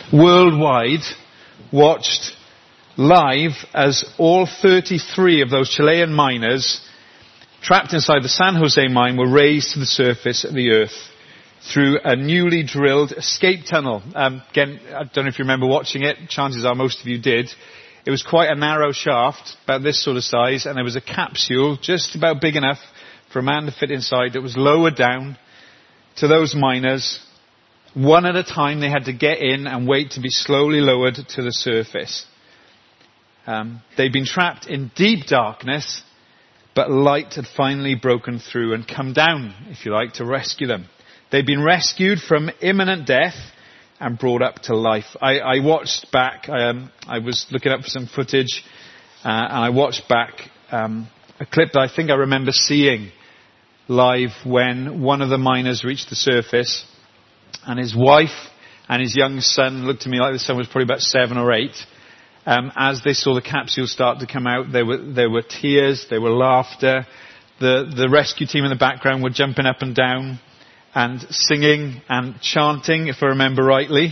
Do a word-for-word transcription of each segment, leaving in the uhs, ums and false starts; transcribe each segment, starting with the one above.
worldwide watched live as all thirty-three of those Chilean miners trapped inside the San Jose mine were raised to the surface of the earth through a newly drilled escape tunnel. Um, again, I don't know if you remember watching it. Chances are most of you did. It was quite a narrow shaft, about this sort of size, and there was a capsule just about big enough for a man to fit inside that was lowered down to those miners. One at a time, they had to get in and wait to be slowly lowered to the surface. Um, they'd been trapped in deep darkness, but light had finally broken through and come down, if you like, to rescue them. They'd been rescued from imminent death and brought up to life. I, I watched back, um, I was looking up for some footage, uh, and I watched back um, a clip that I think I remember seeing live when one of the miners reached the surface, and his wife and his young son looked to me like the son was probably about seven or eight. Um, as they saw the capsule start to come out, there were there were tears, there were laughter. The the rescue team in the background were jumping up and down and singing and chanting, if I remember rightly.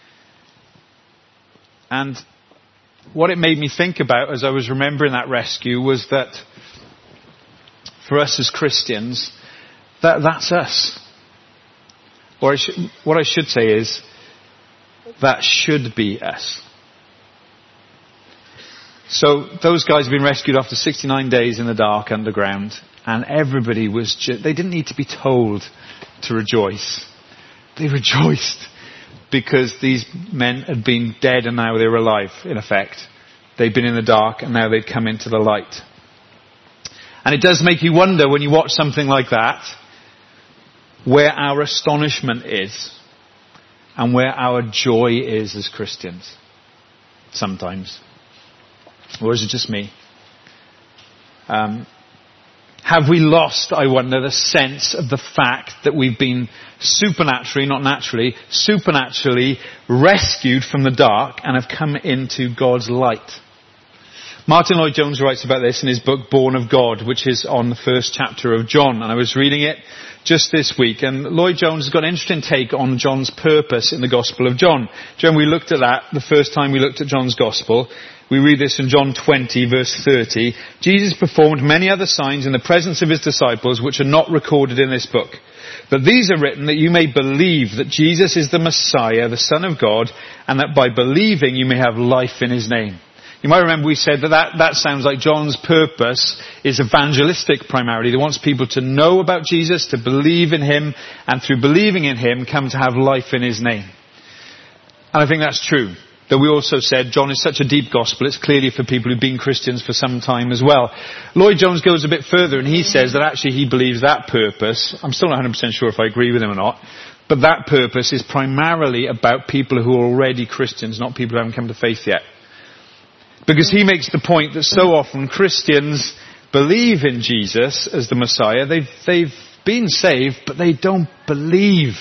And what it made me think about as I was remembering that rescue was that for us as Christians, that that's us. Or I should, what I should say is, that should be us. So those guys have been rescued after sixty-nine days in the dark underground, and everybody was just, they didn't need to be told to rejoice. They rejoiced because these men had been dead and now they were alive, in effect. They'd been in the dark and now they'd come into the light. And it does make you wonder when you watch something like that, where our astonishment is and where our joy is as Christians. Sometimes. Or is it just me? Um, have we lost, I wonder, the sense of the fact that we've been supernaturally, not naturally, supernaturally rescued from the dark and have come into God's light? Martin Lloyd-Jones writes about this in his book Born of God, which is on the first chapter of John. And I was reading it just this week. And Lloyd-Jones has got an interesting take on John's purpose in the Gospel of John. John, we looked at that the first time we looked at John's Gospel. We read this in John twenty, verse thirty. Jesus performed many other signs in the presence of his disciples, which are not recorded in this book. But these are written that you may believe that Jesus is the Messiah, the Son of God, and that by believing you may have life in his name. You might remember we said that, that that sounds like John's purpose is evangelistic primarily. He wants people to know about Jesus, to believe in him, and through believing in him, come to have life in his name. And I think that's true. Though we also said John is such a deep gospel, it's clearly for people who've been Christians for some time as well. Lloyd-Jones goes a bit further and he says that actually he believes that purpose, I'm still not one hundred percent sure if I agree with him or not, but that purpose is primarily about people who are already Christians, not people who haven't come to faith yet. Because he makes the point that so often Christians believe in Jesus as the Messiah. They've, they've been saved, but they don't believe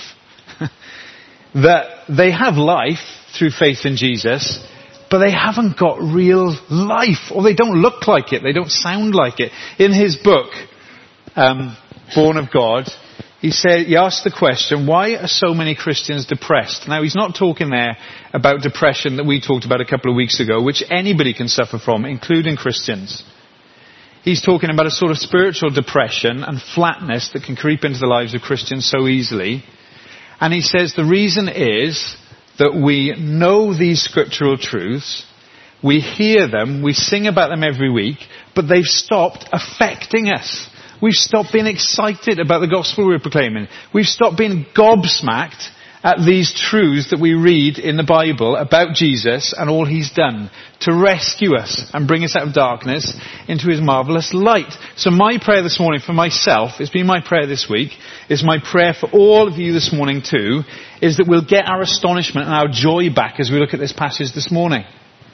that they have life through faith in Jesus, but they haven't got real life, or they don't look like it, they don't sound like it. In his book, um, Born of God, he said, he asked the question, why are so many Christians depressed? Now, he's not talking there about depression that we talked about a couple of weeks ago, which anybody can suffer from, including Christians. He's talking about a sort of spiritual depression and flatness that can creep into the lives of Christians so easily. And he says the reason is that we know these scriptural truths, we hear them, we sing about them every week, but they've stopped affecting us. We've stopped being excited about the gospel we're proclaiming. We've stopped being gobsmacked at these truths that we read in the Bible about Jesus and all he's done to rescue us and bring us out of darkness into his marvelous light. So my prayer this morning for myself, it's been my prayer this week, is my prayer for all of you this morning too, is that we'll get our astonishment and our joy back as we look at this passage this morning.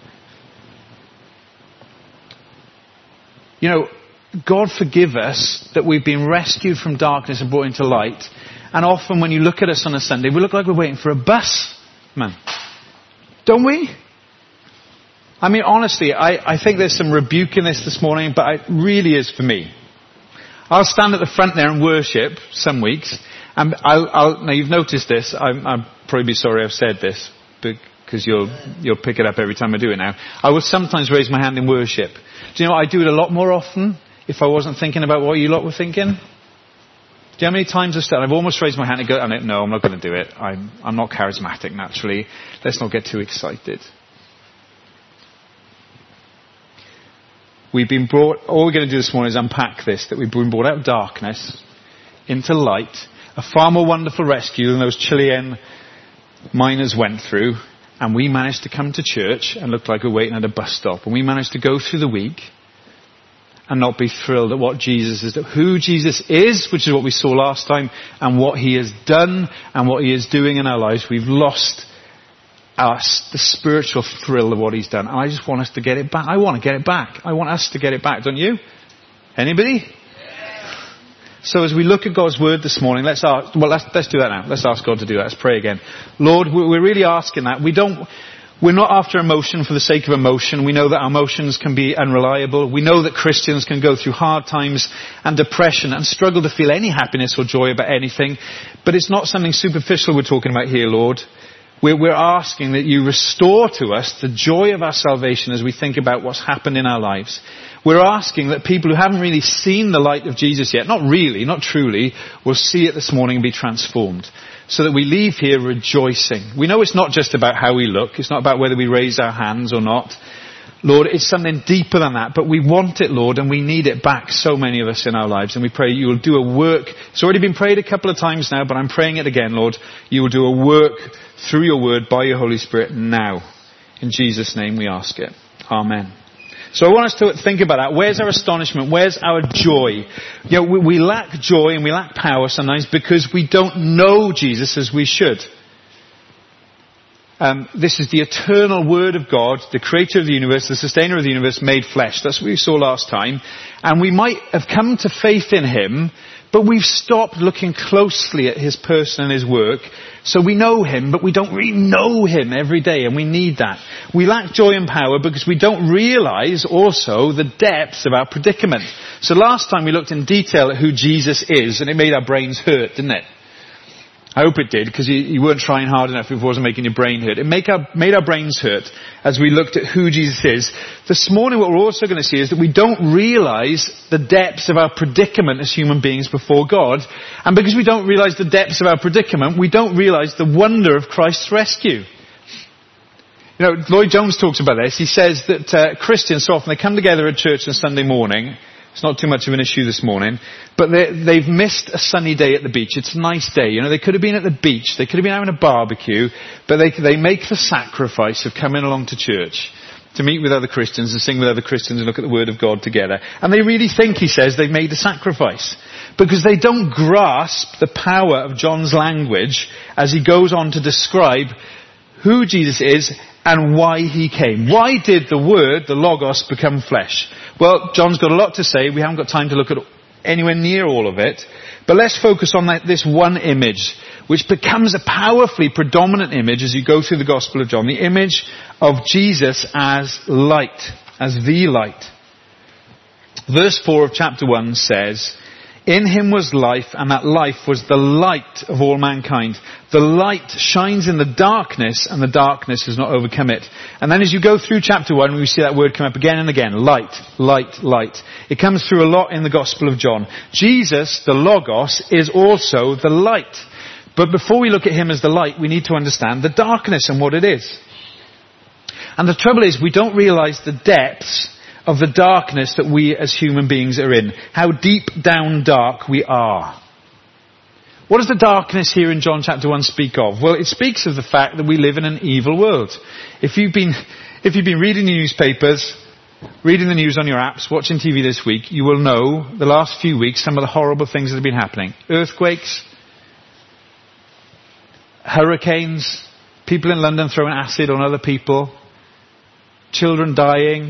You know, God forgive us that we've been rescued from darkness and brought into light. And often when you look at us on a Sunday, we look like we're waiting for a bus, man. Don't we? I mean, honestly, I, I think there's some rebuke in this this morning, but it really is for me. I'll stand at the front there and worship some weeks. And I'll, I'll, now you've noticed this. I'm, I'll probably be sorry I've said this. But because you'll, you'll pick it up every time I do it now. I will sometimes raise my hand in worship. Do you know, I do it a lot more often if I wasn't thinking about what you lot were thinking. Do you know how many times I've started? I've almost raised my hand and go, and no, I'm not going to do it. I'm, I'm not charismatic naturally. Let's not get too excited. We've been brought, all we're going to do this morning is unpack this, that we've been brought out of darkness into light, a far more wonderful rescue than those Chilean miners went through, and we managed to come to church and look like we're waiting at a bus stop, and we managed to go through the week and not be thrilled at what Jesus is, who Jesus is, which is what we saw last time, and what he has done and what he is doing in our lives. We've lost us the spiritual thrill of what he's done. And I just want us to get it back. I want to get it back. I want us to get it back, don't you? Anybody? Yeah. So as we look at God's word this morning, let's ask, well, let's, let's do that now. Let's ask God to do that. Let's pray again. Lord, we're really asking that. We don't, we're not after emotion for the sake of emotion. We know that our emotions can be unreliable. We know that Christians can go through hard times and depression and struggle to feel any happiness or joy about anything. But it's not something superficial we're talking about here, Lord. We're, we're asking that you restore to us the joy of our salvation as we think about what's happened in our lives. We're asking that people who haven't really seen the light of Jesus yet, not really, not truly, will see it this morning and be transformed. So that we leave here rejoicing. We know it's not just about how we look. It's not about whether we raise our hands or not. Lord, it's something deeper than that. But we want it, Lord, and we need it back, so many of us in our lives. And we pray you will do a work. It's already been prayed a couple of times now, but I'm praying it again, Lord. You will do a work through your word by your Holy Spirit now. In Jesus' name we ask it. Amen. So I want us to think about that. Where's our astonishment? Where's our joy? You know, we, we lack joy and we lack power sometimes because we don't know Jesus as we should. Um, this is the eternal Word of God, the creator of the universe, the sustainer of the universe, made flesh. That's what we saw last time. And we might have come to faith in him, but we've stopped looking closely at his person and his work. So we know him, but we don't really know him every day, and we need that. We lack joy and power because we don't realize also the depths of our predicament. So last time we looked in detail at who Jesus is, and it made our brains hurt, didn't it? I hope it did, because you, you weren't trying hard enough if it wasn't making your brain hurt. It make our, made our brains hurt as we looked at who Jesus is. This morning what we're also going to see is that we don't realize the depths of our predicament as human beings before God. And because we don't realize the depths of our predicament, we don't realize the wonder of Christ's rescue. You know, Lloyd Jones talks about this. He says that uh, Christians, so often they come together at church on Sunday morning. It's not too much of an issue this morning. But they, they've missed a sunny day at the beach. It's a nice day. You know, they could have been at the beach. They could have been having a barbecue. But they, they make the sacrifice of coming along to church to meet with other Christians and sing with other Christians and look at the Word of God together. And they really think, he says, they've made a sacrifice. Because they don't grasp the power of John's language as he goes on to describe who Jesus is and why he came. Why did the Word, the Logos, become flesh? Well, John's got a lot to say. We haven't got time to look at anywhere near all of it. But let's focus on that, this one image, which becomes a powerfully predominant image as you go through the Gospel of John. The image of Jesus as light, as the light. Verse four of chapter one says, "In him was life, and that life was the light of all mankind. The light shines in the darkness, and the darkness has not overcome it." And then as you go through chapter one, we see that word come up again and again. Light, light, light. It comes through a lot in the Gospel of John. Jesus, the Logos, is also the light. But before we look at him as the light, we need to understand the darkness and what it is. And the trouble is, we don't realize the depths of the darkness that we as human beings are in. How deep down dark we are. What does the darkness here in John chapter one speak of? Well, it speaks of the fact that we live in an evil world. If you've been, if you've been reading the newspapers, reading the news on your apps, watching T V this week, you will know the last few weeks some of the horrible things that have been happening. Earthquakes, hurricanes, people in London throwing acid on other people, children dying.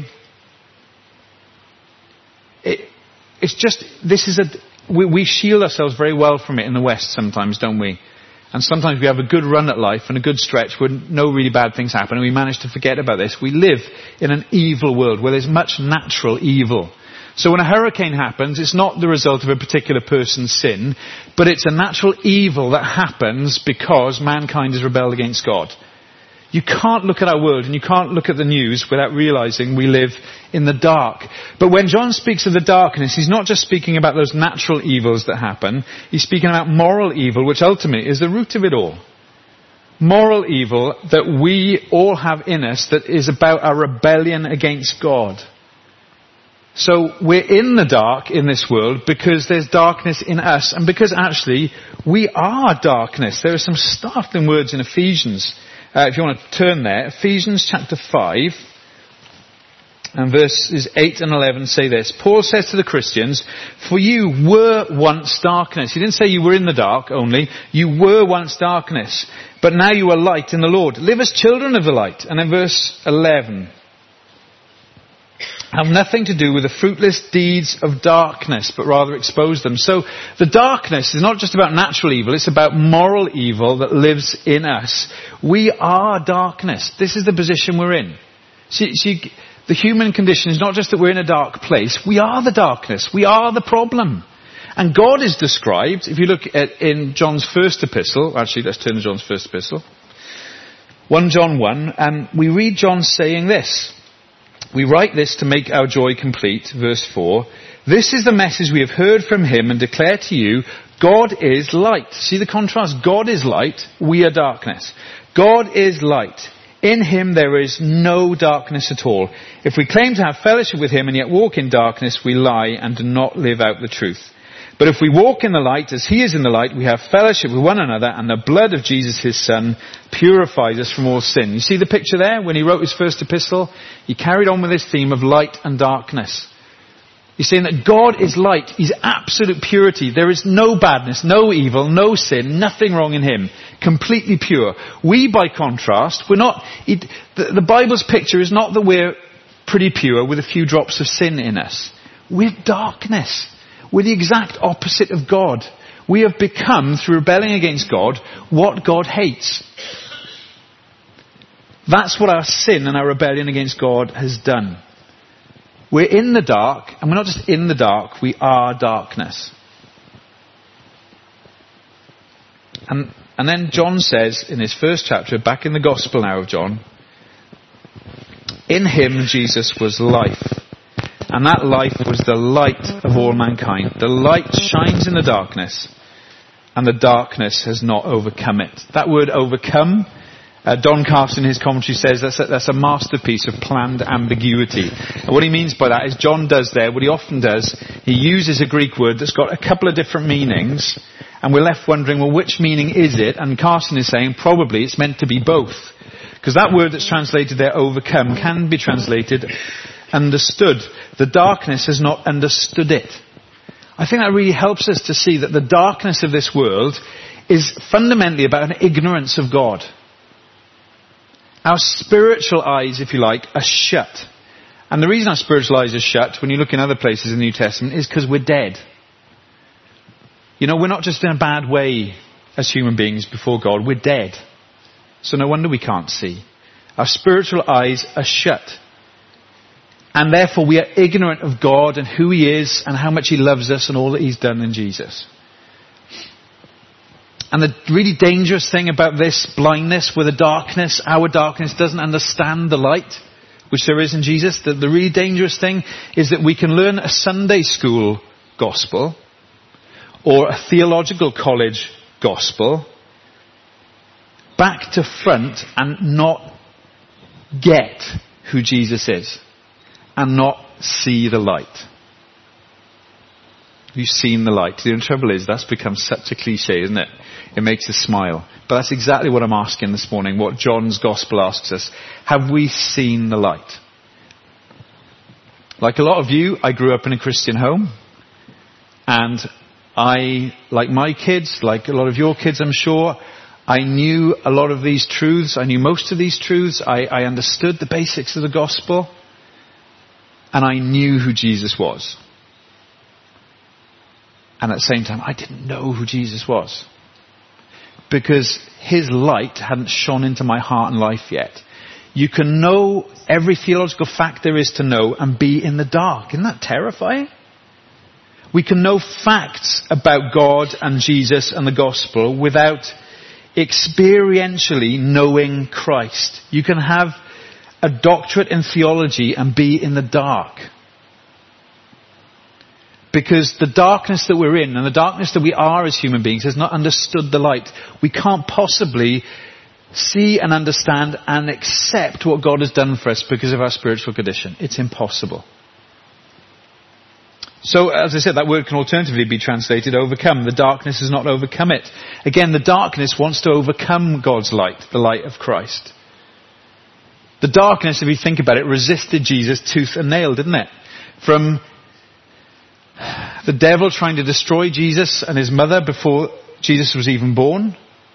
It, it's just, this is a, we, we shield ourselves very well from it in the West sometimes, don't we? And sometimes we have a good run at life and a good stretch where no really bad things happen and we manage to forget about this. We live in an evil world where there's much natural evil. So when a hurricane happens, it's not the result of a particular person's sin, but it's a natural evil that happens because mankind has rebelled against God. You can't look at our world and you can't look at the news without realizing we live in the dark. But when John speaks of the darkness, he's not just speaking about those natural evils that happen. He's speaking about moral evil, which ultimately is the root of it all. Moral evil that we all have in us that is about our rebellion against God. So we're in the dark in this world because there's darkness in us and because actually we are darkness. There are some startling words in Ephesians. Uh, if you want to turn there, Ephesians chapter five and verses eight and eleven say this. Paul says to the Christians, for you were once darkness. He didn't say you were in the dark only. You were once darkness. But now you are light in the Lord. Live as children of the light. And in verse eleven, have nothing to do with the fruitless deeds of darkness, but rather expose them. So the darkness is not just about natural evil, it's about moral evil that lives in us. We are darkness. This is the position we're in. See, see, the human condition is not just that we're in a dark place, we are the darkness. We are the problem. And God is described, if you look at in John's first epistle, actually let's turn to John's first epistle, First John one, and we read John saying this. We write this to make our joy complete, verse four. This is the message we have heard from him and declare to you, God is light. See the contrast? God is light, we are darkness. God is light. In him there is no darkness at all. If we claim to have fellowship with him and yet walk in darkness, we lie and do not live out the truth. But if we walk in the light as he is in the light, we have fellowship with one another, and the blood of Jesus his son purifies us from all sin. You see the picture there? When he wrote his first epistle, he carried on with his theme of light and darkness. He's saying that God is light. He's absolute purity. There is no badness, no evil, no sin, nothing wrong in him. Completely pure. We, by contrast, we're not, it, the, the Bible's picture is not that we're pretty pure with a few drops of sin in us. We're darkness. We're the exact opposite of God. We have become, through rebelling against God, what God hates. That's what our sin and our rebellion against God has done. We're in the dark, and we're not just in the dark, we are darkness. And, and then John says in his first chapter, back in the Gospel now of John, in him Jesus was life. And that life was the light of all mankind. The light shines in the darkness, and the darkness has not overcome it. That word overcome, uh, Don Carson in his commentary says that's a, that's a masterpiece of planned ambiguity. And what he means by that is John does there, what he often does, he uses a Greek word that's got a couple of different meanings, and we're left wondering, well, which meaning is it? And Carson is saying probably it's meant to be both. Because that word that's translated there, overcome, can be translated understood. The darkness has not understood it. I think that really helps us to see that the darkness of this world is fundamentally about an ignorance of God. Our spiritual eyes, if you like, are shut. And the reason our spiritual eyes are shut, when you look in other places in the New Testament, is because we're dead. You know, we're not just in a bad way as human beings before God, we're dead. So no wonder we can't see. Our spiritual eyes are shut. And therefore we are ignorant of God and who he is and how much he loves us and all that he's done in Jesus. And the really dangerous thing about this blindness, where the darkness, our darkness, doesn't understand the light, which there is in Jesus, the, the really dangerous thing is that we can learn a Sunday school gospel or a theological college gospel back to front and not get who Jesus is. And not see the light. You've seen the light. The trouble is, that's become such a cliche, isn't it? It makes us smile. But that's exactly what I'm asking this morning, what John's Gospel asks us. Have we seen the light? Like a lot of you, I grew up in a Christian home. And I, like my kids, like a lot of your kids, I'm sure, I knew a lot of these truths. I knew most of these truths. I, I understood the basics of the gospel. And I knew who Jesus was. And at the same time, I didn't know who Jesus was. Because his light hadn't shone into my heart and life yet. You can know every theological fact there is to know and be in the dark. Isn't that terrifying? We can know facts about God and Jesus and the gospel without experientially knowing Christ. You can have a doctorate in theology and be in the dark. Because the darkness that we're in and the darkness that we are as human beings has not understood the light. We can't possibly see and understand and accept what God has done for us because of our spiritual condition. It's impossible. So, as I said, that word can alternatively be translated overcome. The darkness has not overcome it. Again, the darkness wants to overcome God's light, the light of Christ. The darkness, if you think about it, resisted Jesus tooth and nail, didn't it? From the devil trying to destroy Jesus and his mother before Jesus was even born,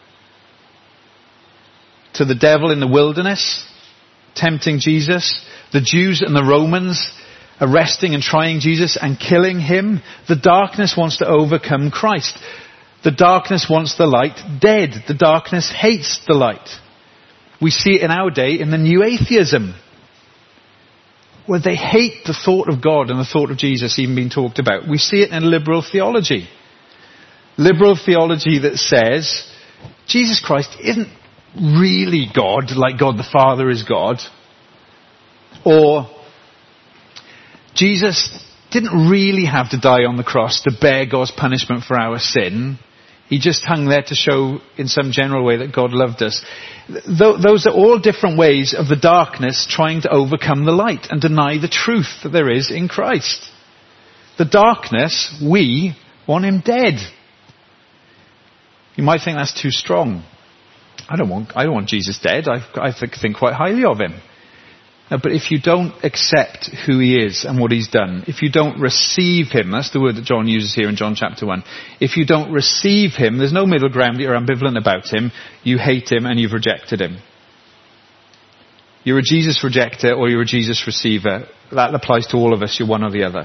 to the devil in the wilderness tempting Jesus, the Jews and the Romans arresting and trying Jesus and killing him. The darkness wants to overcome Christ. The darkness wants the light dead. The darkness hates the light. We see it in our day in the new atheism, where they hate the thought of God and the thought of Jesus even being talked about. We see it in liberal theology. Liberal theology that says Jesus Christ isn't really God, like God the Father is God. Or Jesus didn't really have to die on the cross to bear God's punishment for our sin. He just hung there to show in some general way that God loved us. Th- those are all different ways of the darkness trying to overcome the light and deny the truth that there is in Christ. The darkness, we want him dead. You might think that's too strong. I don't want, I don't want Jesus dead. I, I think quite highly of him. Uh, but if you don't accept who he is and what he's done, if you don't receive him, that's the word that John uses here in John chapter one. If you don't receive him, there's no middle ground, you're ambivalent about him, you hate him and you've rejected him. You're a Jesus rejecter or you're a Jesus receiver. That applies to all of us, you're one or the other.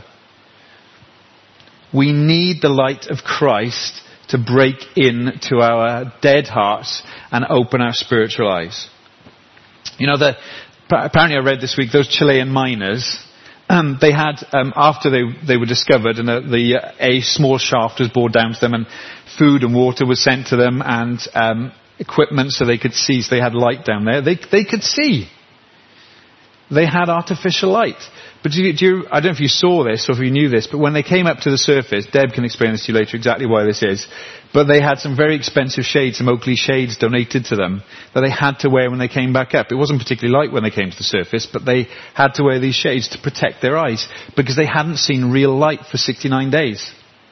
We need the light of Christ to break into our dead hearts and open our spiritual eyes. You know, the apparently I read this week, those Chilean miners, um, they had, um, after they they were discovered, and uh, the uh, a small shaft was bored down to them, and food and water was sent to them, and um, equipment so they could see, so they had light down there. They they could see. They had artificial light. But do you, do you, I don't know if you saw this or if you knew this, but when they came up to the surface, Deb can explain this to you later exactly why this is, but they had some very expensive shades, some Oakley shades donated to them that they had to wear when they came back up. It wasn't particularly light when they came to the surface, but they had to wear these shades to protect their eyes because they hadn't seen real light for sixty-nine days.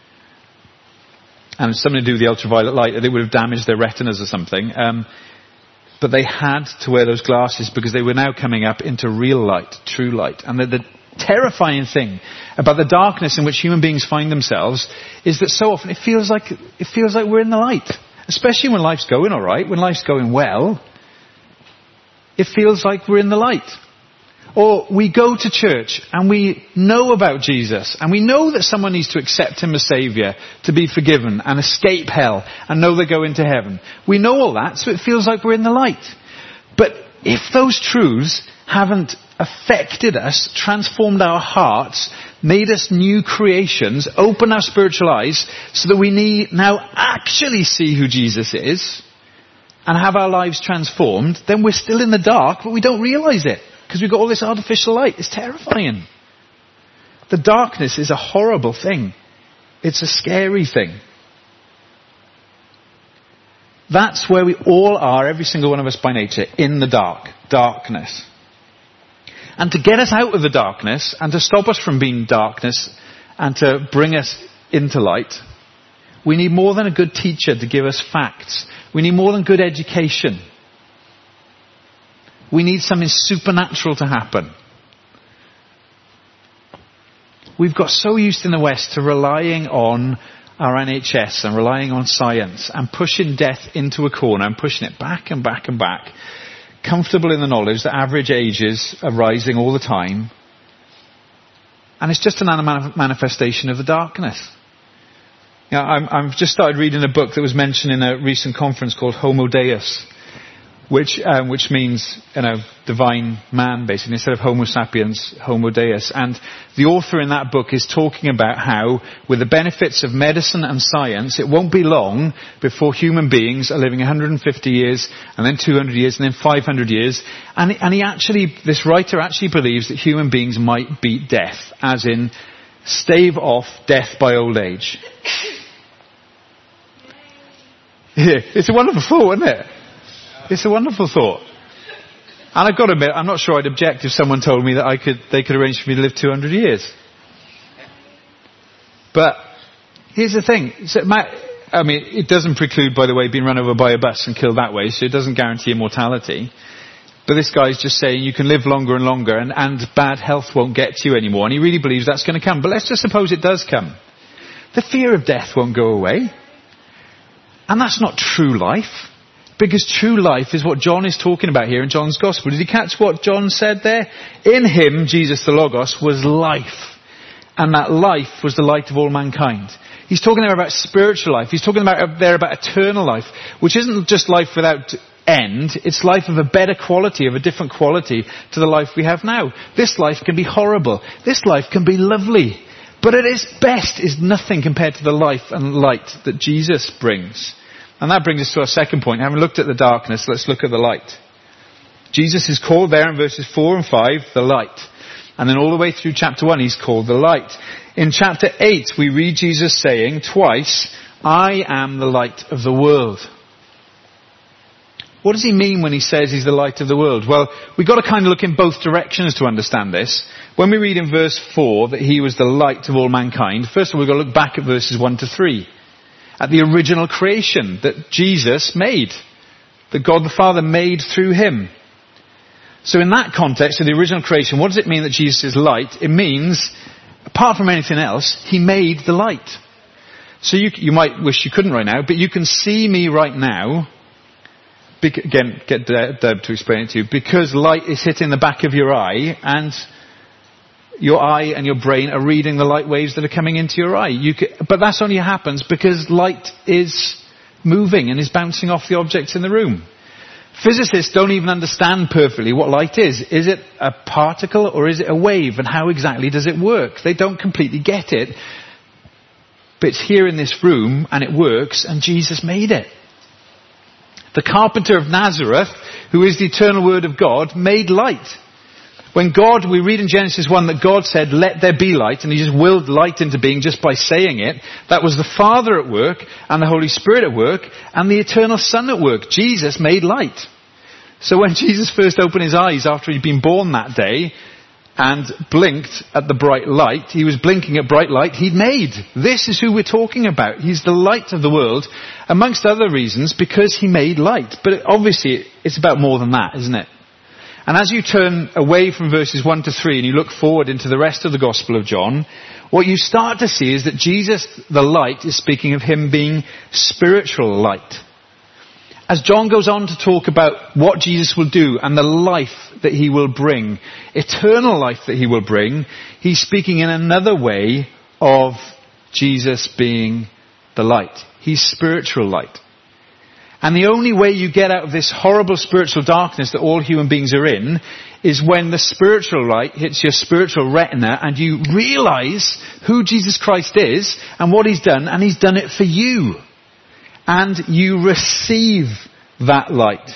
And something to do with the ultraviolet light, it would have damaged their retinas or something. Um, But they had to wear those glasses because they were now coming up into real light, true light. And the, the terrifying thing about the darkness in which human beings find themselves is that so often it feels like it feels like we're in the light. Especially when life's going all right, when life's going well, it feels like we're in the light. Or we go to church and we know about Jesus and we know that someone needs to accept him as Saviour to be forgiven and escape hell and know they go into heaven. We know all that, so it feels like we're in the light. But if those truths haven't affected us, transformed our hearts, made us new creations, opened our spiritual eyes so that we need now actually see who Jesus is and have our lives transformed, then we're still in the dark, but we don't realise it. Because we've got all this artificial light. It's terrifying. The darkness is a horrible thing. It's a scary thing. That's where we all are, every single one of us by nature, in the dark. Darkness. And to get us out of the darkness, and to stop us from being darkness, and to bring us into light, we need more than a good teacher to give us facts. We need more than good education. We need something supernatural to happen. We've got so used in the West to relying on our N H S and relying on science and pushing death into a corner and pushing it back and back and back, comfortable in the knowledge that average ages are rising all the time. And it's just an manifestation of the darkness. You know, I'm, I've just started reading a book that was mentioned in a recent conference called Homo Deus, which um, which means, you know, divine man, basically, instead of Homo sapiens, Homo Deus. And the author in that book is talking about how, with the benefits of medicine and science, it won't be long before human beings are living one hundred fifty years, and then two hundred years, and then five hundred years. And, and he actually, this writer actually believes that human beings might beat death, as in stave off death by old age. Yeah, it's a wonderful thought, isn't it? It's a wonderful thought. And I've got to admit, I'm not sure I'd object if someone told me that I could, they could arrange for me to live two hundred years. But here's the thing. So, I mean, it doesn't preclude, by the way, being run over by a bus and killed that way, so it doesn't guarantee immortality. But this guy's just saying you can live longer and longer, and, and bad health won't get to you anymore. And he really believes that's going to come. But let's just suppose it does come. The fear of death won't go away. And that's not true life. Because true life is what John is talking about here in John's Gospel. Did you catch what John said there? In him, Jesus the Logos, was life. And that life was the light of all mankind. He's talking there about spiritual life. He's talking about there about eternal life, which isn't just life without end. It's life of a better quality, of a different quality to the life we have now. This life can be horrible. This life can be lovely. But at its best is nothing compared to the life and light that Jesus brings. And that brings us to our second point. Having looked at the darkness, let's look at the light. Jesus is called there in verses four and five, the light. And then all the way through chapter one, he's called the light. In chapter eight, we read Jesus saying twice, I am the light of the world. What does he mean when he says he's the light of the world? Well, we've got to kind of look in both directions to understand this. When we read in verse four that he was the light of all mankind, first of all, we've got to look back at verses one to three. At the original creation that Jesus made. That God the Father made through him. So in that context of the original creation, what does it mean that Jesus is light? It means, apart from anything else, he made the light. So you, you might wish you couldn't right now, but you can see me right now. Again, get Deb to explain it to you. Because light is hitting the back of your eye, and your eye and your brain are reading the light waves that are coming into your eye. You can, but that's only happens because light is moving and is bouncing off the objects in the room. Physicists don't even understand perfectly what light is. Is it a particle or is it a wave? And how exactly does it work? They don't completely get it. But it's here in this room and it works, and Jesus made it. The carpenter of Nazareth, who is the eternal word of God, made light. When God, we read in Genesis one that God said, let there be light, and he just willed light into being just by saying it. That was the Father at work, and the Holy Spirit at work, and the eternal Son at work. Jesus made light. So when Jesus first opened his eyes after he'd been born that day, and blinked at the bright light, he was blinking at bright light he'd made. This is who we're talking about. He's the light of the world, amongst other reasons, because he made light. But obviously, it's about more than that, isn't it? And as you turn away from verses one to three and you look forward into the rest of the Gospel of John, what you start to see is that Jesus, the light, is speaking of him being spiritual light. As John goes on to talk about what Jesus will do and the life that he will bring, eternal life that he will bring, he's speaking in another way of Jesus being the light. He's spiritual light. And the only way you get out of this horrible spiritual darkness that all human beings are in is when the spiritual light hits your spiritual retina and you realize who Jesus Christ is and what he's done, and he's done it for you. And you receive that light.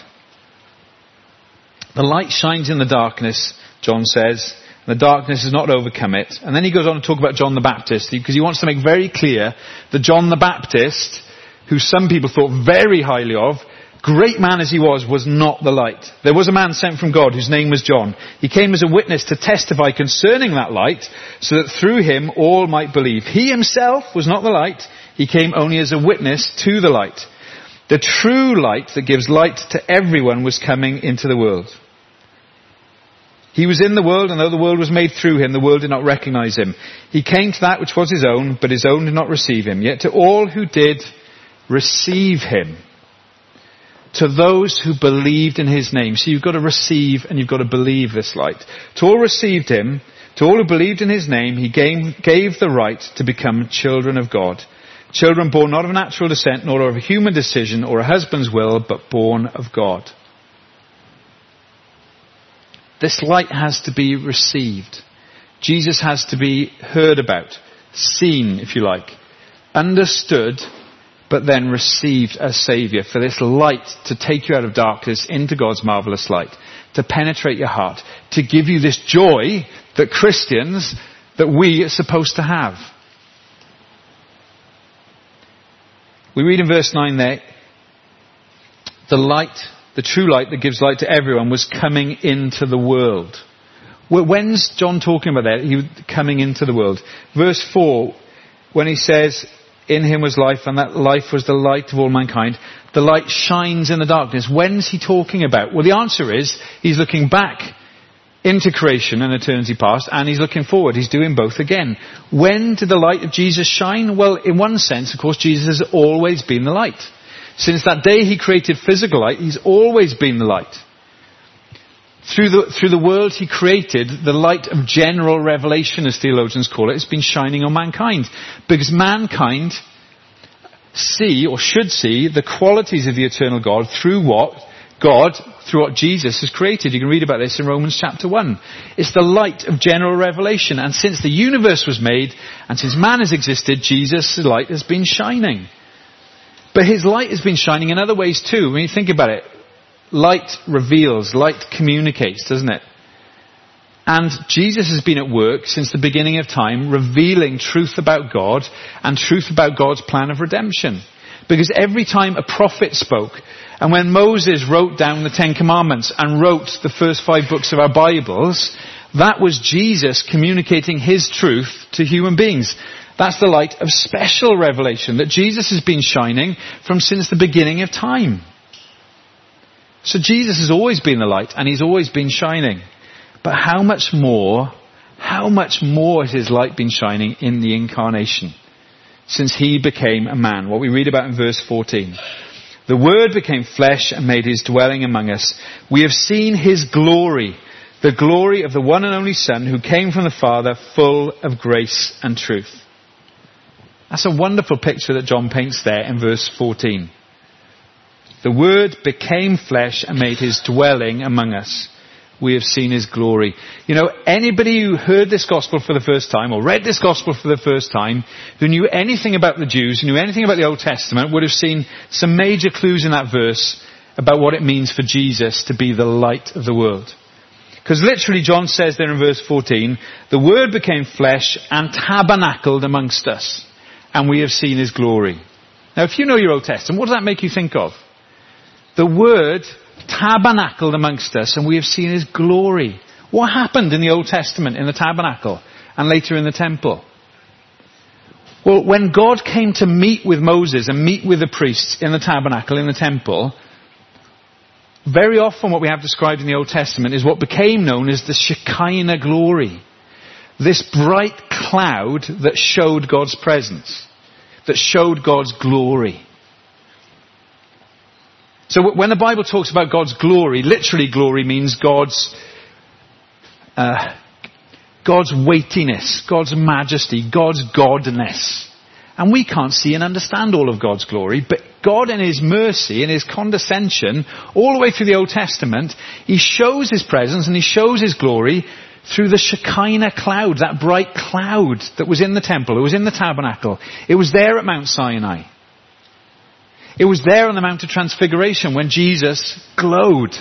The light shines in the darkness, John says. The darkness has not overcome it. And then he goes on to talk about John the Baptist, because he wants to make very clear that John the Baptist, who some people thought very highly of, great man as he was, was not the light. There was a man sent from God whose name was John. He came as a witness to testify concerning that light, so that through him all might believe. He himself was not the light. He came only as a witness to the light. The true light that gives light to everyone was coming into the world. He was in the world, and though the world was made through him, the world did not recognize him. He came to that which was his own, but his own did not receive him. Yet to all who did receive him, to those who believed in his name. So you've got to receive and you've got to believe this light. To all received him, to all who believed in his name, he gave, gave the right to become children of God. Children born not of natural descent, nor of a human decision or a husband's will, but born of God. This light has to be received. Jesus has to be heard about, seen, if you like, understood, but then received as Saviour, for this light to take you out of darkness into God's marvellous light, to penetrate your heart, to give you this joy that Christians, that we are supposed to have. We read in verse nine there, the light, the true light that gives light to everyone was coming into the world. When's John talking about that? He was coming into the world. Verse four, when he says, in him was life, and that life was the light of all mankind. The light shines in the darkness. When's he talking about? Well, the answer is, he's looking back into creation and eternity past, and he's looking forward. He's doing both again. When did the light of Jesus shine? Well, in one sense, of course, Jesus has always been the light. Since that day he created physical light, he's always been the light. Through the, through the world he created, the light of general revelation, as theologians call it, has been shining on mankind. Because mankind see, or should see, the qualities of the eternal God through what God, through what Jesus has created. You can read about this in Romans chapter one. It's the light of general revelation. And since the universe was made, and since man has existed, Jesus' light has been shining. But his light has been shining in other ways too. When you think about it, light reveals, light communicates, doesn't it? And Jesus has been at work since the beginning of time, revealing truth about God and truth about God's plan of redemption. Because every time a prophet spoke, and when Moses wrote down the Ten Commandments and wrote the first five books of our Bibles, that was Jesus communicating his truth to human beings. That's the light of special revelation that Jesus has been shining from since the beginning of time. So Jesus has always been the light, and he's always been shining. But how much more, how much more has his light been shining in the incarnation, since he became a man? What we read about in verse fourteen. The Word became flesh and made his dwelling among us. We have seen his glory, the glory of the one and only Son who came from the Father, full of grace and truth. That's a wonderful picture that John paints there in verse fourteen. The Word became flesh and made his dwelling among us. We have seen his glory. You know, anybody who heard this gospel for the first time, or read this gospel for the first time, who knew anything about the Jews, who knew anything about the Old Testament, would have seen some major clues in that verse about what it means for Jesus to be the light of the world. Because literally John says there in verse fourteen, the Word became flesh and tabernacled amongst us, and we have seen his glory. Now, if you know your Old Testament, what does that make you think of? The Word tabernacled amongst us, and we have seen his glory. What happened in the Old Testament in the tabernacle and later in the temple? Well, when God came to meet with Moses and meet with the priests in the tabernacle, in the temple, very often what we have described in the Old Testament is what became known as the Shekinah glory. This bright cloud that showed God's presence, that showed God's glory. So when the Bible talks about God's glory, literally glory means God's uh, God's weightiness, God's majesty, God's godness. And we can't see and understand all of God's glory, but God in his mercy and his condescension, all the way through the Old Testament, he shows his presence and he shows his glory through the Shekinah cloud, that bright cloud that was in the temple, it was in the tabernacle. It was there at Mount Sinai. It was there on the Mount of Transfiguration when Jesus glowed.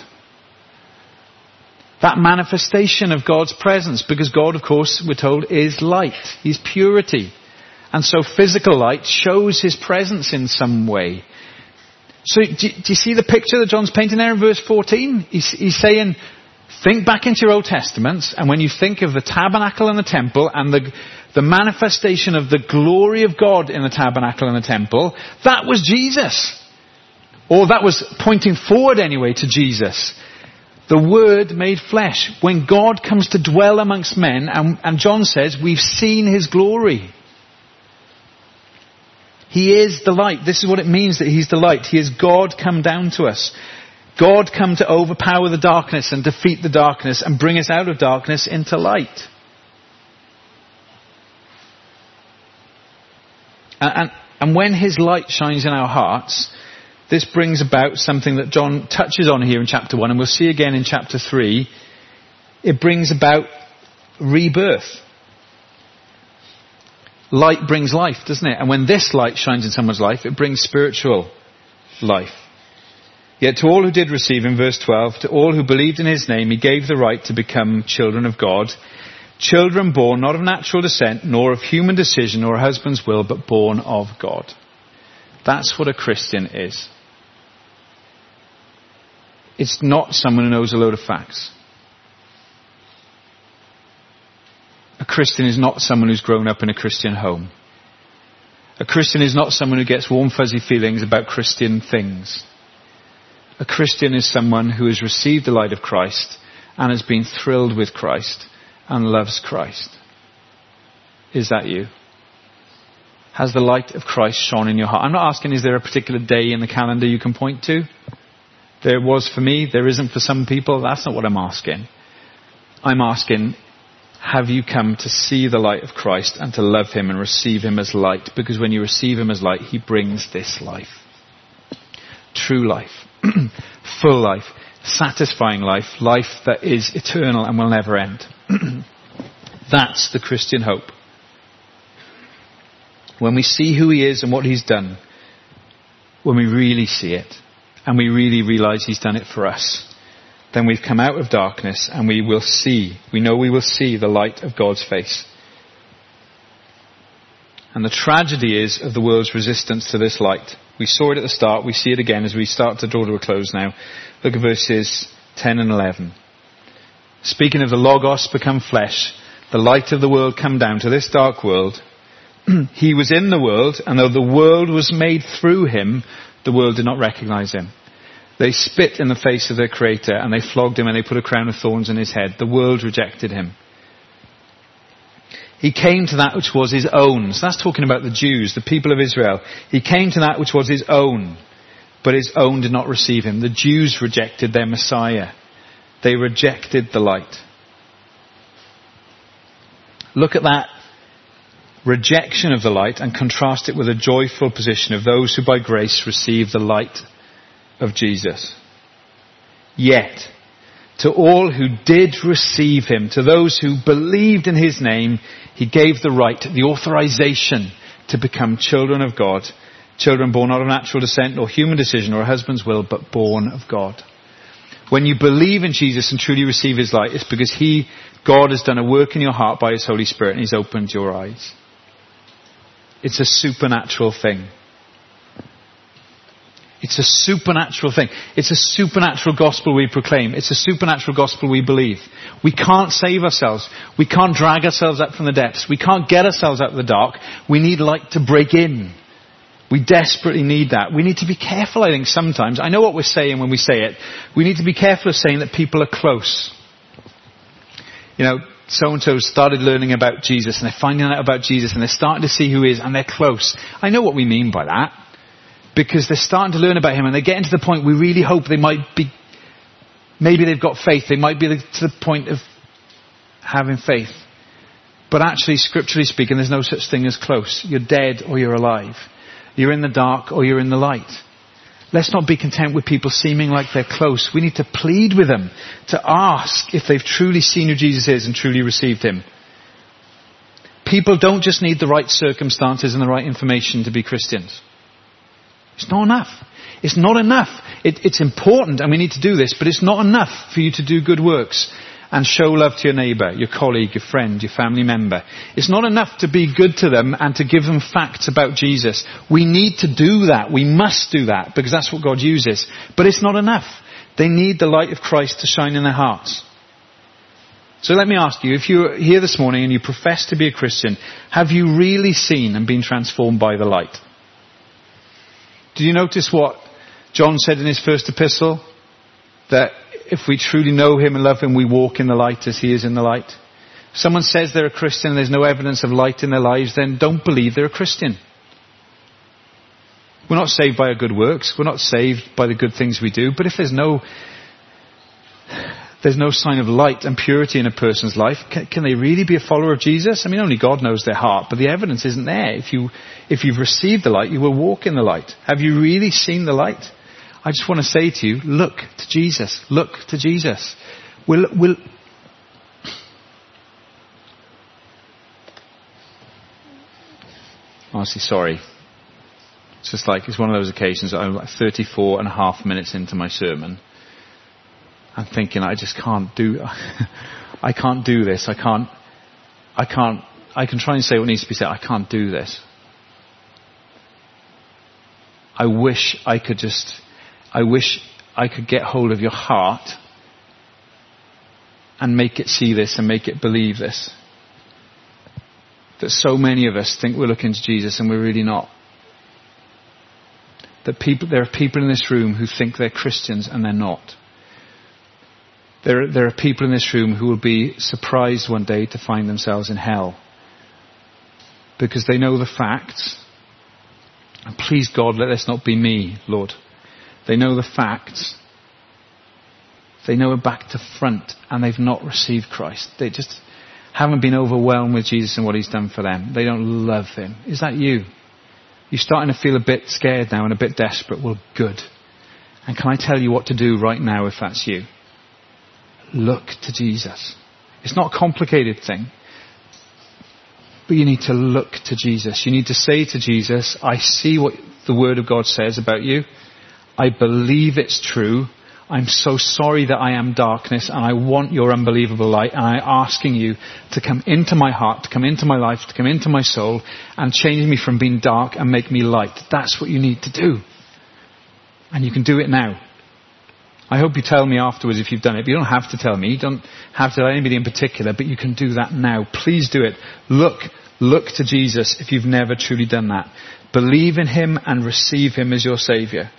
That manifestation of God's presence, because God, of course, we're told, is light. He's purity. And so physical light shows his presence in some way. So do, do you see the picture that John's painting there in verse fourteen? He's, he's saying, think back into your Old Testaments, and when you think of the tabernacle and the temple and the, the manifestation of the glory of God in the tabernacle and the temple, that was Jesus. Or that was pointing forward anyway to Jesus. The Word made flesh. When God comes to dwell amongst men, and, and John says, we've seen his glory. He is the light. This is what it means that he's the light. He is God come down to us. God come to overpower the darkness and defeat the darkness and bring us out of darkness into light. And, and, and when his light shines in our hearts, this brings about something that John touches on here in chapter one, and we'll see again in chapter three. it brings about rebirth. Light brings life, doesn't it? And when this light shines in someone's life, it brings spiritual life. Yet to all who did receive him, verse twelve, to all who believed in his name, he gave the right to become children of God. Children born not of natural descent, nor of human decision or a husband's will, but born of God. That's what a Christian is. It's not someone who knows a load of facts. A Christian is not someone who's grown up in a Christian home. A Christian is not someone who gets warm fuzzy feelings about Christian things. A Christian is someone who has received the light of Christ and has been thrilled with Christ and loves Christ. Is that you? Has the light of Christ shone in your heart? I'm not asking, is there a particular day in the calendar you can point to? There was for me, there isn't for some people. That's not what I'm asking. I'm asking, have you come to see the light of Christ and to love him and receive him as light? Because when you receive him as light, he brings this life. True life. Full life. Satisfying life. Life that is eternal and will never end. That's the Christian hope. When we see who he is and what he's done, when we really see it, and we really realise he's done it for us, then we've come out of darkness and we will see, we know we will see the light of God's face. And the tragedy is of the world's resistance to this light. We saw it at the start, we see it again as we start to draw to a close now. Look at verses ten and eleven. Speaking of the Logos become flesh, the light of the world come down to this dark world. He was in the world, and though the world was made through him, the world did not recognize him. They spit in the face of their Creator, and they flogged him, and they put a crown of thorns on his head. The world rejected him. He came to that which was his own. So that's talking about the Jews, the people of Israel. He came to that which was his own, but his own did not receive him. The Jews rejected their Messiah. They rejected the light. Look at that rejection of the light and contrast it with a joyful position of those who by grace receive the light of Jesus. Yet, to all who did receive him, to those who believed in his name, he gave the right, the authorization to become children of God. Children born not of natural descent or human decision or a husband's will, but born of God. When you believe in Jesus and truly receive his light, it's because he, God, has done a work in your heart by his Holy Spirit and he's opened your eyes. It's a supernatural thing. It's a supernatural thing. It's a supernatural gospel we proclaim. It's a supernatural gospel we believe. We can't save ourselves. We can't drag ourselves up from the depths. We can't get ourselves out of the dark. We need light to break in. We desperately need that. We need to be careful, I think, sometimes. I know what we're saying when we say it. We need to be careful of saying that people are close. You know, so-and-so started learning about Jesus and they're finding out about Jesus and they're starting to see who he is and they're close. I know what we mean by that. Because they're starting to learn about him and they're getting to the point we really hope they might be, maybe they've got faith. They might be to the point of having faith. But actually, scripturally speaking, there's no such thing as close. You're dead or you're alive. You're in the dark or you're in the light. Let's not be content with people seeming like they're close. We need to plead with them to ask if they've truly seen who Jesus is and truly received him. People don't just need the right circumstances and the right information to be Christians. It's not enough. It's not enough. It, it's important and we need to do this, but it's not enough for you to do good works and show love to your neighbour, your colleague, your friend, your family member. It's not enough to be good to them and to give them facts about Jesus. We need to do that. We must do that because that's what God uses. But it's not enough. They need the light of Christ to shine in their hearts. So let me ask you, if you're here this morning and you profess to be a Christian, have you really seen and been transformed by the light? Did you notice what John said in his first epistle? That if we truly know him and love him, we walk in the light as he is in the light. If someone says they're a Christian and there's no evidence of light in their lives, then don't believe they're a Christian. We're not saved by our good works. We're not saved by the good things we do. But if there's no, there's no sign of light and purity in a person's life, can, can they really be a follower of Jesus? I mean, only God knows their heart, but the evidence isn't there. If you, if you've received the light, you will walk in the light. Have you really seen the light? I just want to say to you, look to Jesus. Look to Jesus. We'll, we'll, honestly sorry. It's just like, it's one of those occasions that I'm like thirty-four and a half minutes into my sermon. I'm thinking, I just can't do, I can't do this. I can't, I can't, I can try and say what needs to be said. I can't do this. I wish I could just, I wish I could get hold of your heart and make it see this and make it believe this. That so many of us think we're looking to Jesus and we're really not. That people, there are people in this room who think they're Christians and they're not. There, there are people in this room who will be surprised one day to find themselves in hell. Because they know the facts. And please God, let this not be me, Lord. They know the facts. They know it back to front and they've not received Christ. They just haven't been overwhelmed with Jesus and what he's done for them. They don't love him. Is that you? You're starting to feel a bit scared now and a bit desperate. Well, good. And can I tell you what to do right now if that's you? Look to Jesus. It's not a complicated thing. But you need to look to Jesus. You need to say to Jesus, I see what the Word of God says about you. I believe it's true. I'm so sorry that I am darkness and I want your unbelievable light, and I'm asking you to come into my heart, to come into my life, to come into my soul and change me from being dark and make me light. That's what you need to do. And you can do it now. I hope you tell me afterwards if you've done it. But you don't have to tell me. You don't have to tell anybody in particular, but you can do that now. Please do it. Look, look to Jesus if you've never truly done that. Believe in him and receive him as your Saviour.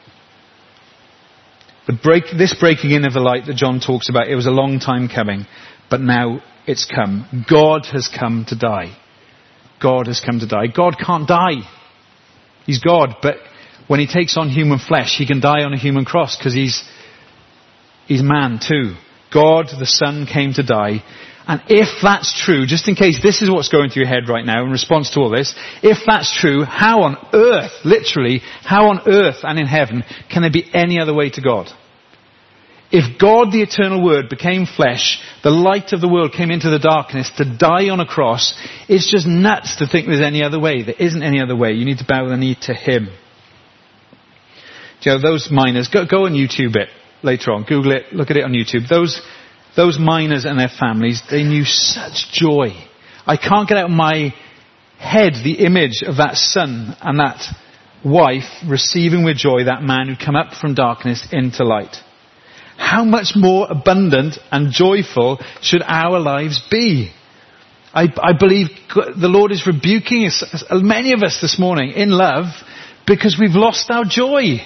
The break, this breaking in of the light that John talks about, it was a long time coming, but now it's come. God has come to die. God has come to die. God can't die. He's God, but when he takes on human flesh, he can die on a human cross because he's, he's man too. God, the Son, came to die. And if that's true, just in case this is what's going through your head right now in response to all this, if that's true, how on earth, literally, how on earth and in heaven can there be any other way to God? If God, the eternal Word, became flesh, the light of the world came into the darkness to die on a cross, it's just nuts to think there's any other way. There isn't any other way. You need to bow the knee to him. Do you know, those miners, go, go on YouTube it later on. Google it, look at it on YouTube. Those Those miners and their families, they knew such joy. I can't get out of my head the image of that son and that wife receiving with joy that man who'd come up from darkness into light. How much more abundant and joyful should our lives be? I, I believe the Lord is rebuking us, many of us this morning in love, because we've lost our joy.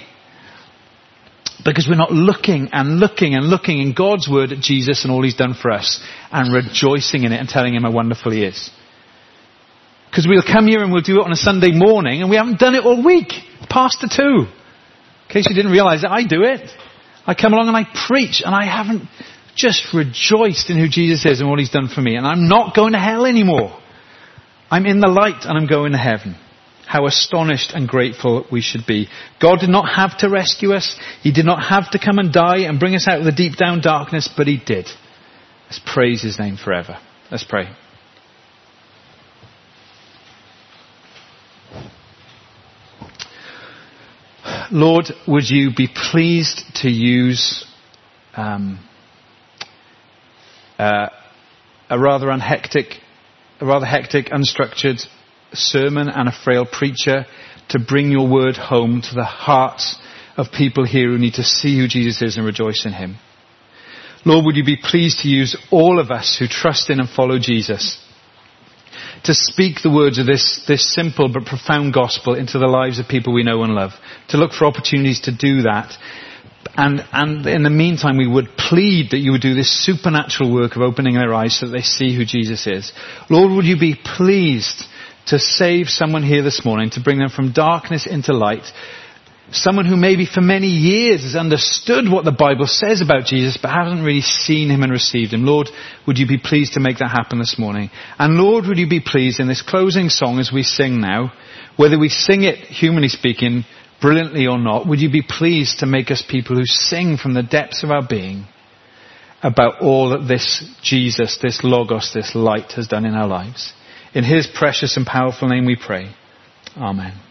Because we're not looking and looking and looking in God's Word at Jesus and all he's done for us and rejoicing in it and telling him how wonderful he is. Because we'll come here and we'll do it on a Sunday morning and we haven't done it all week. Past the two. In case you didn't realise that, I do it. I come along and I preach and I haven't just rejoiced in who Jesus is and what he's done for me. And I'm not going to hell anymore. I'm in the light and I'm going to heaven. How astonished and grateful we should be. God did not have to rescue us. He did not have to come and die and bring us out of the deep down darkness, but he did. Let's praise his name forever. Let's pray. Lord, would you be pleased to use um, uh, a rather unhectic, a rather hectic, unstructured sermon and a frail preacher to bring your word home to the hearts of people here who need to see who Jesus is and rejoice in him. Lord, would you be pleased to use all of us who trust in and follow Jesus to speak the words of this, this simple but profound gospel into the lives of people we know and love, to look for opportunities to do that. And, and in the meantime, we would plead that you would do this supernatural work of opening their eyes so that they see who Jesus is. Lord, would you be pleased to save someone here this morning, to bring them from darkness into light. Someone who maybe for many years has understood what the Bible says about Jesus, but hasn't really seen him and received him. Lord, would you be pleased to make that happen this morning? And Lord, would you be pleased in this closing song as we sing now, whether we sing it, humanly speaking, brilliantly or not, would you be pleased to make us people who sing from the depths of our being about all that this Jesus, this Logos, this light has done in our lives. In his precious and powerful name we pray. Amen.